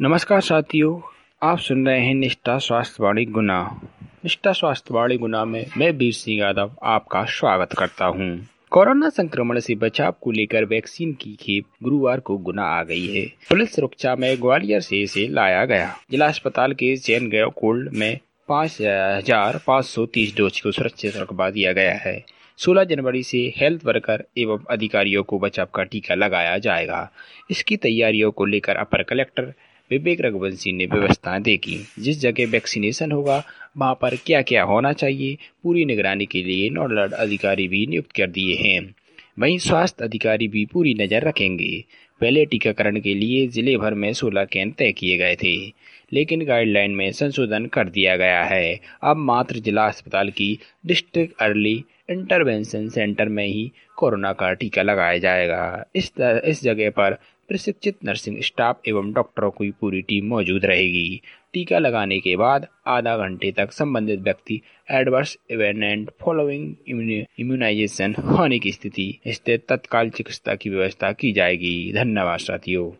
नमस्कार साथियों, आप सुन रहे हैं निष्ठा स्वास्थ्यवाणी गुना। निष्ठा स्वास्थ्यवाणी गुना में मैं वीर सिंह यादव आपका स्वागत करता हूं। कोरोना संक्रमण से बचाव को लेकर वैक्सीन की खेप गुरुवार को गुना आ गई है। पुलिस सुरक्षा में ग्वालियर से इसे लाया गया। जिला अस्पताल के चैन कोल्ड में 5,530 डोज को सुरक्षित रखवा दिया गया है। 16 जनवरी से हेल्थ वर्कर एवं अधिकारियों को बचाव का टीका लगाया जाएगा। इसकी तैयारियों को लेकर अपर कलेक्टर विवेक रघुवंशी ने व्यवस्थाएं देखी। जिस जगह वैक्सीनेशन होगा वहां पर क्या क्या होना चाहिए, पूरी निगरानी के लिए नोडल अधिकारी भी नियुक्त कर दिए हैं। वहीं स्वास्थ्य अधिकारी भी पूरी नजर रखेंगे। पहले टीकाकरण के लिए जिले भर में 16 केंद्र तय किए गए थे, लेकिन गाइडलाइन में संशोधन कर दिया गया है। अब मात्र जिला अस्पताल की डिस्ट्रिक्ट अर्ली इंटरवेंशन सेंटर में ही कोरोना का टीका लगाया जाएगा। इस जगह पर प्रशिक्षित नर्सिंग स्टाफ एवं डॉक्टरों की पूरी टीम मौजूद रहेगी। टीका लगाने के बाद आधा घंटे तक संबंधित व्यक्ति एडवर्स इवेंट फॉलोइंग इम्यूनाइजेशन होने की स्थिति तत्काल चिकित्सा की व्यवस्था की जाएगी। धन्यवाद साथियों।